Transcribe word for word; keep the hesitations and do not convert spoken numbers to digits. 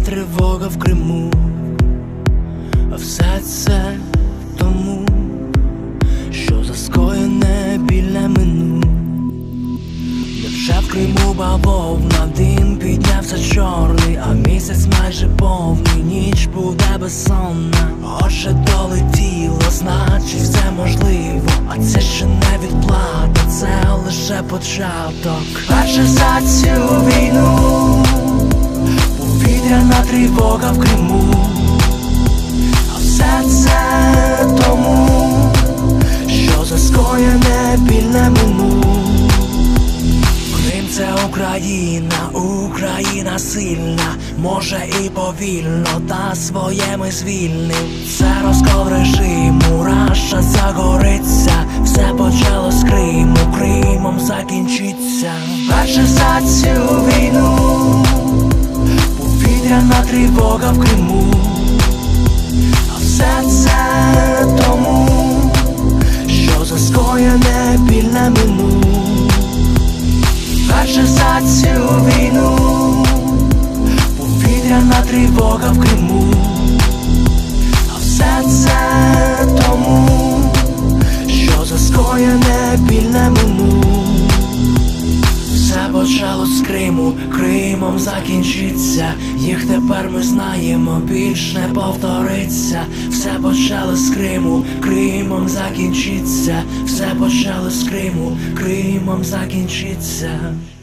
тривога в Криму, а все це тому, що за скоєне біль мину. Невже в Криму бавовна, дим піднявся чорний, а місяць майже повний, ніч буде безсонна. Отже долетіло, значить все можливо, а це ще не відплата, це лише початок. Перше за цю війну, повітряна тривога в Криму, а все це тому, що за скоєне біль мину. Крим – це Україна, Україна сильна, може і повільно, та своє ми звільним. Це розкол режиму, Раша загориться, все почало з Криму, Кримом закінчиться. Перше за цю війну, повітряна тривога в Криму, а все це тому, що за скоєне біль мину. Перше за цю війну, повітряна тривога в Криму, а все це тому, що за скоєне біль мину. Все почало з Криму, Кримом закінчиться, їх тепер ми знаємо, більш не повториться. Все почало з Криму, Кримом закінчиться, все почало з Криму, Кримом закінчиться.